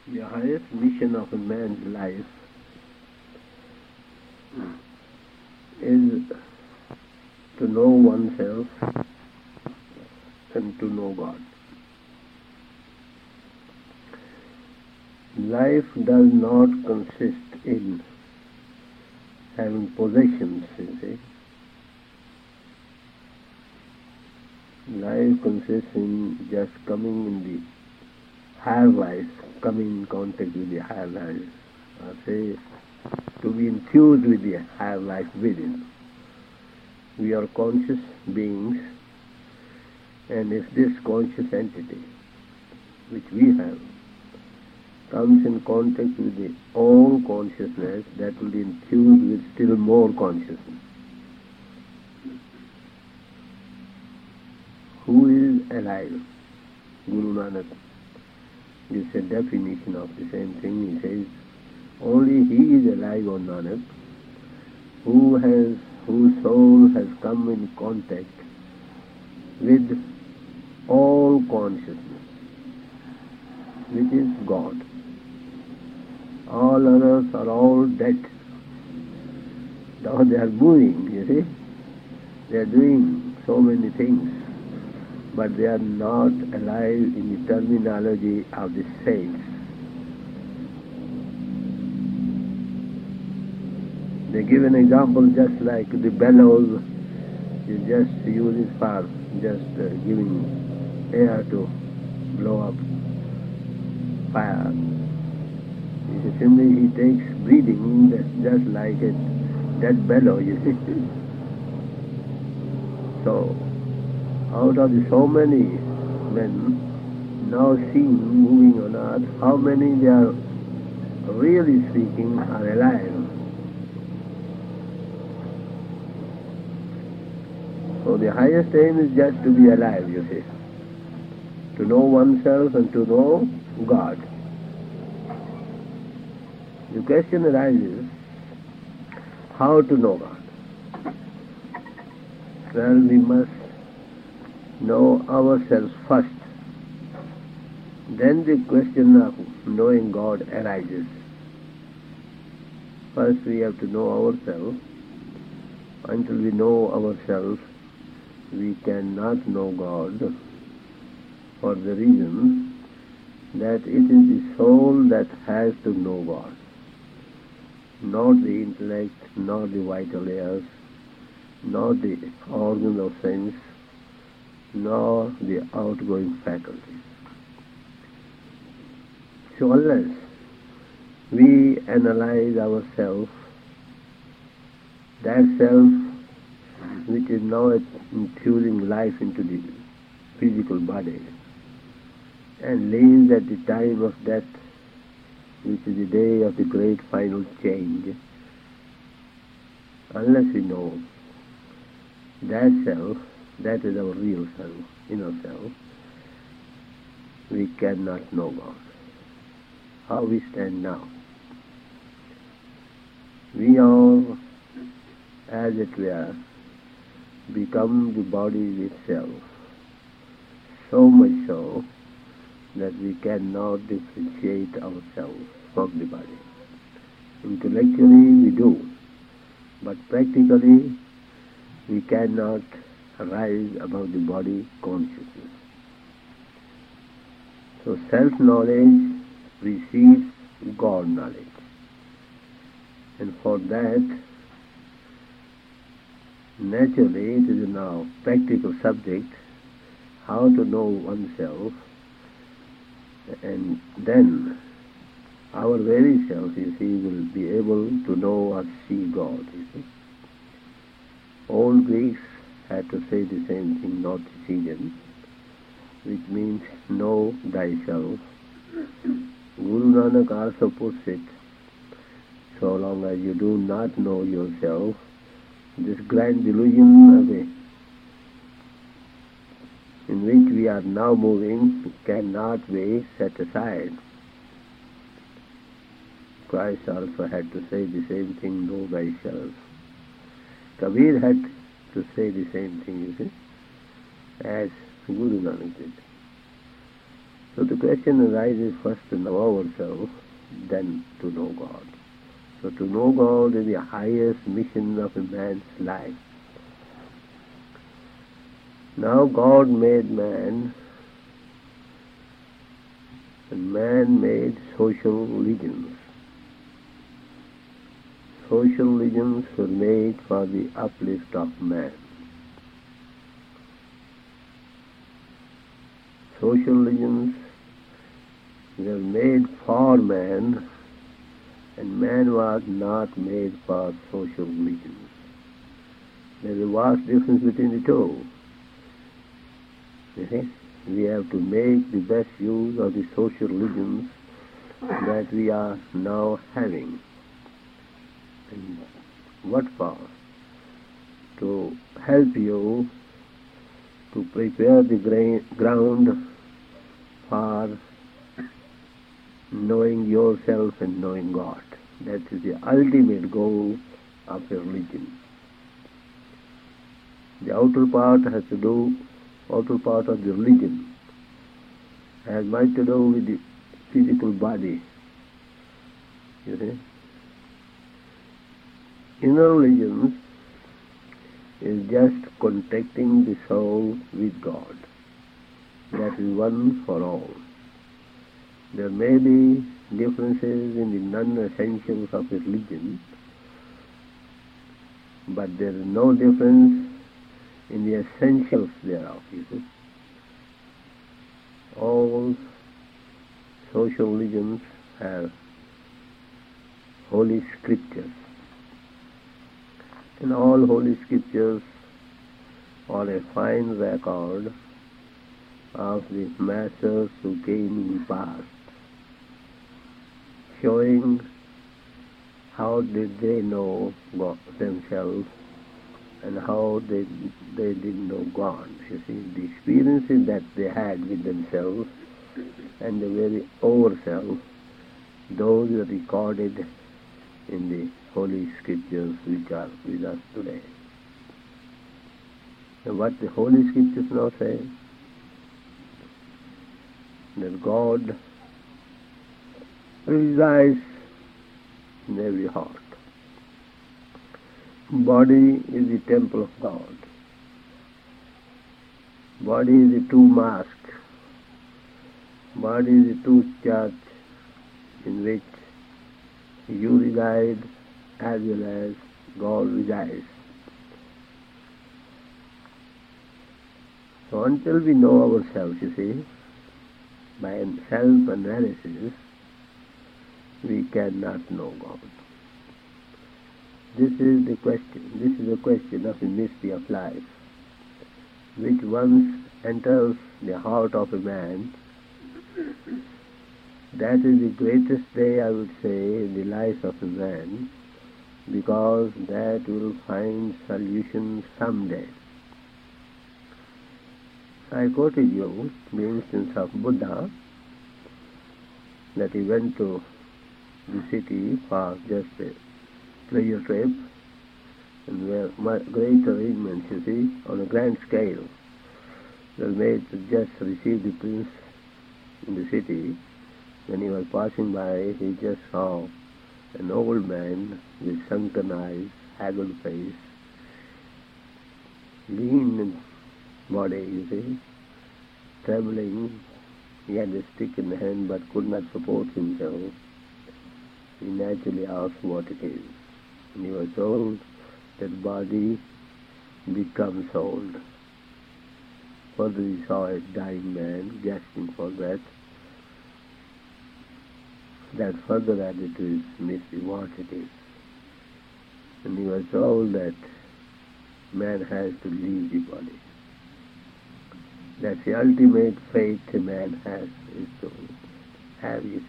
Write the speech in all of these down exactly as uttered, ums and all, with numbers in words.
The highest mission of a man's life is to know oneself and to know God. Life does not consist in having possessions, you see. Life consists in just coming in the higher life, coming in contact with the higher life, or say, to be infused with the higher life within. We are conscious beings, and if this conscious entity, which we have, comes in contact with the all consciousness, that will be infused with still more consciousness. Who is alive? Guru Nanak gives a definition of the same thing. He says, only he is alive, O Nanak, who has, whose soul has come in contact with all consciousness, which is God. All others are all dead. Now they are moving, you see. They are doing so many things, but they are not alive in the terminology of the saints. They give an example just like the bellows, you just use it for just uh, giving air to blow up fire. You see, simply he takes breathing, that's just like a dead bellow, you see. So, out of the so many men now seen moving on earth, how many they are really speaking are alive? So the highest aim is just to be alive, you see. To know oneself and to know God. The question arises, how to know God? Well, we must know ourselves first. Then the question of knowing God arises. First we have to know ourselves. Until we know ourselves, we cannot know God, for the reason that it is the soul that has to know God, not the intellect, not the vital layers, not the organ of sense, nor the outgoing faculties. So unless we analyze ourselves, that self which is now infusing life into the physical body and lives at the time of death, which is the day of the great final change, unless we know that self, that is our real self, inner self, we cannot know God. How we stand now? We are, as it were, become the body itself, so much so that we cannot differentiate ourselves from the body. Intellectually we do, but practically we cannot rise above the body consciousness. So self-knowledge precedes God knowledge, and for that, naturally, it is now practical subject, how to know oneself, and then our very self, you see, will be able to know or see God, you see. Old Greeks had to say the same thing, not Sicilian, which means know thyself. Guru Nanak also puts it, so long as you do not know yourself, this grand delusion of a, in which we are now moving cannot be set aside. Christ also had to say the same thing, know thyself. Kabir had to say the same thing, you see, as Guru Nanak did. So the question arises first to know ourselves, then to know God. So to know God is the highest mission of a man's life. Now God made man, and man made social religions. Social religions were made for the uplift of man. Social religions were made for man, and man was not made for social religions. There is a vast difference between the two. You see? We have to make the best use of the social religions that we are now having. And what for? To help you to prepare the gra- ground for knowing yourself and knowing God. That is the ultimate goal of a religion. The outer part has to do, outer part of the religion has much to do with the physical body. You see? Inner religions is just contacting the soul with God. That is one for all. There may be differences in the non-essentials of a religion, but there is no difference in the essentials thereof, you see. All social religions have holy scriptures. And all holy scriptures are a fine record of the masters who came in the past, showing how did they know God themselves and how they, they didn't know God. You see, the experiences that they had with themselves and the very ourself, those are recorded in the Holy Scriptures which are with us today. And what the Holy Scriptures now say, that God resides in every heart. Body is the temple of God. Body is the true mosque. Body is the true church in which you reside as well as God resides. So until we know ourselves, you see, by self-analysis, we cannot know God. This is the question. This is the question of the mystery of life, which once enters the heart of a man. That is the greatest day, I would say, in the life of a man, because that will find solution someday. I quoted you the instance of Buddha, that he went to the city for just a pleasure trip, and where great arrangements, you see, on a grand scale, were made to just receive the prince in the city. When he was passing by, he just saw an old man with sunken eyes, haggard face, lean body, you see, trembling. He had a stick in the hand but could not support himself. He naturally asked what it is. And he was told that body becomes old. Further he saw a dying man gasping for breath. That further added to his mystery what it is. And he was told that man has to leave the body. That's the ultimate faith a man has, is to have, you see.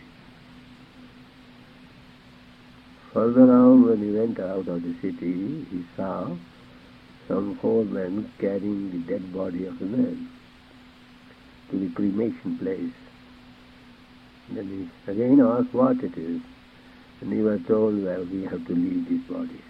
Further on, when he went out of the city, he saw some four men carrying the dead body of a man to the cremation place. Then he again asked what it is, and he was told, well, we have to leave this body.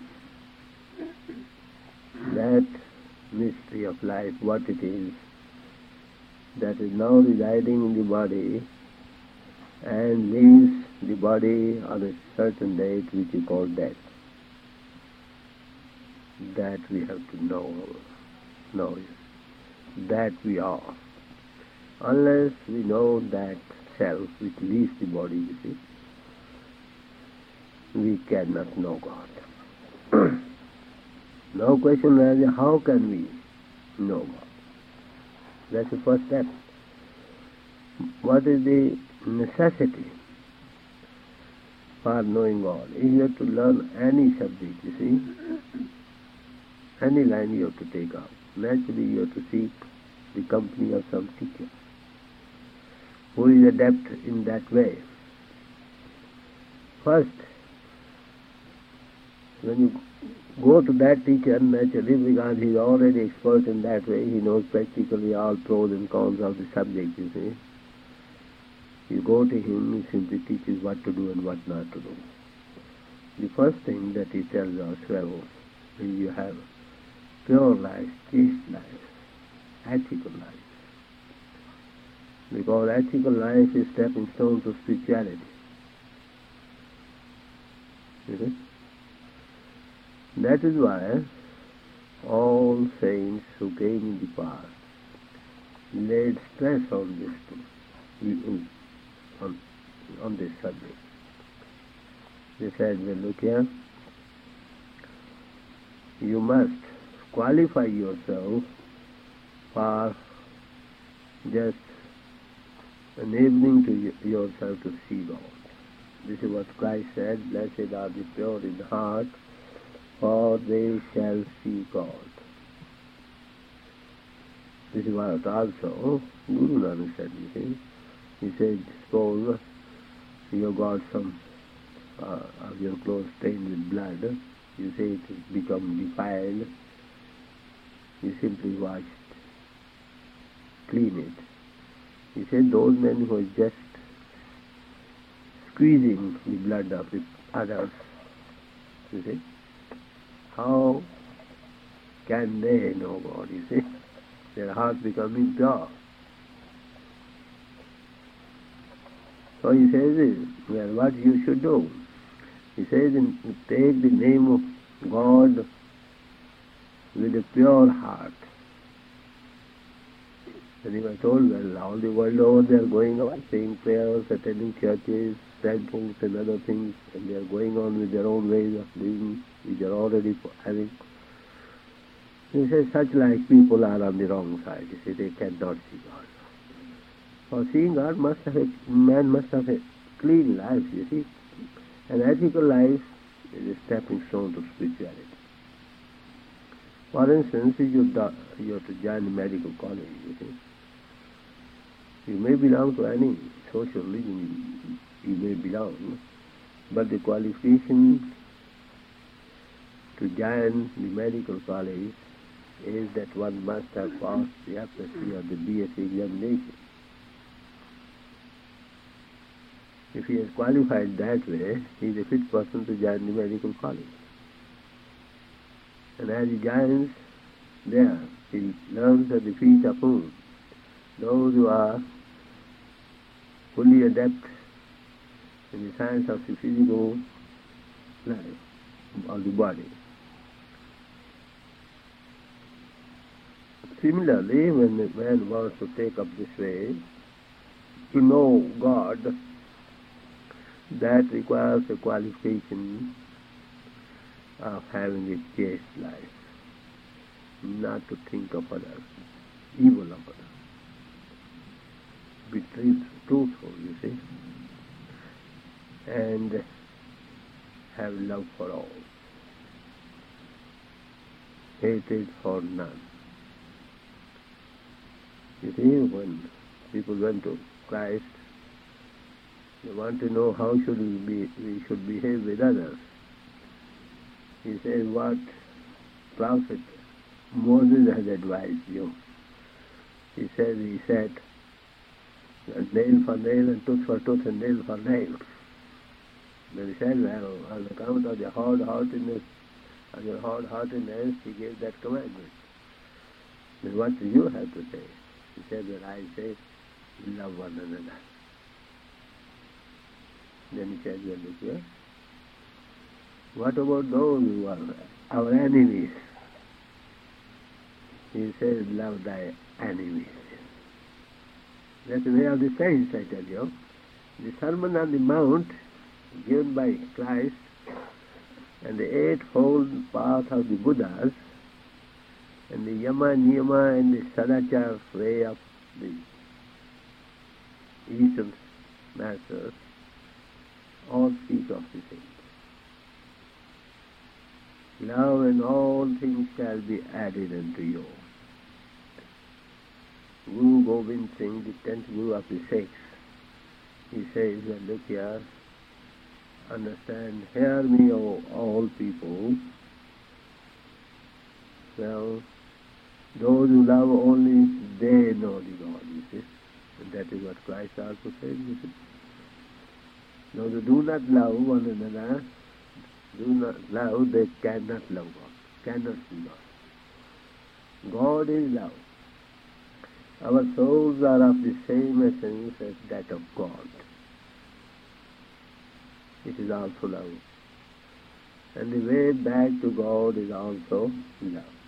That mystery of life, what it is, that is now residing in the body and leaves the body on a certain date which is called death. That we have to know, know that we are. Unless we know that self which leaves the body, you see, we cannot know God. Now question is, how can we know God? That's the first step. What is the necessity for knowing God? If you have to learn any subject, you see, any line you have to take up, naturally you have to seek the company of some teacher who is adept in that way. First, when you go to that teacher, naturally, because he is already expert in that way, he knows practically all pros and cons of the subject, you see. You go to him, he simply teaches what to do and what not to do. The first thing that he tells us, well, is you have pure life, chaste life, ethical life. Because ethical life is stepping stone to spirituality. You see? That is why all saints who came in the past laid stress on this too, on, on this subject. They said, well, look here, you must qualify yourself for just enabling to yourself to see God. This is what Christ said, blessed are the pure in heart, for they shall see God. This is what also Guru Nanak said, you see. He said, suppose you have got some uh, of your clothes stained with blood, you say it has become defiled, you simply wash it, clean it. He said, those men who are just squeezing the blood of the others, you see, how can they know God, you see? Their heart becoming pure. So he says, well, what you should do? He says, take the name of God with a pure heart. And he was told, well, all the world over they are going on, saying prayers, attending churches, temples and other things, and they are going on with their own ways of living, which they are already having. He says, such like people are on the wrong side. You see, they cannot see God. For seeing God, must have a, man must have a clean life, you see. An ethical life is a stepping stone to spirituality. For instance, if you, do, you have to join a medical college, you see, you may belong to any social religion you may belong, but the qualification to join the medical college is that one must have passed the F S C or the B S c examination. If he is qualified that way, he is a fit person to join the medical college. And as he joins there, he learns at the feet of whom? Those who are fully adept in the science of the physical life of the body. Similarly, when the man wants to take up this way, to know God, that requires a qualification of having a chaste life, not to think of others, evil of others. Be truthful, you see, and have love for all, hatred for none. You see, when people went to Christ, they want to know how should we be, we should behave with others. He says, what prophet Moses has advised you. He says, he said, nail for nail and tooth for tooth and nail for nail. Then he said, well, on account of the hard-heartedness, of your hard-heartedness, he gave that commandment. Then what do you have to say? He said that I say, love one another. Then he said, well, look here. What about those who are our enemies? He says, love thy enemies. That's the way of the saints, I tell you. The Sermon on the Mount, given by Christ, and the Eightfold Path of the Buddhas, and the Yama, Niyama, and the Sadachar way of the Eastern Masters, all speak of the same. Love and all things shall be added unto you. Guru Gobind Singh, the tenth Guru of the Sikhs, he says that, look here, understand, hear me, O all people. Well, those who love only, they know the God, you see. And that is what Christ also said, you see. Those who do not love one another, do not love, they cannot love God, cannot see God. God is love. Our souls are of the same essence as that of God. It is also love. And the way back to God is also love.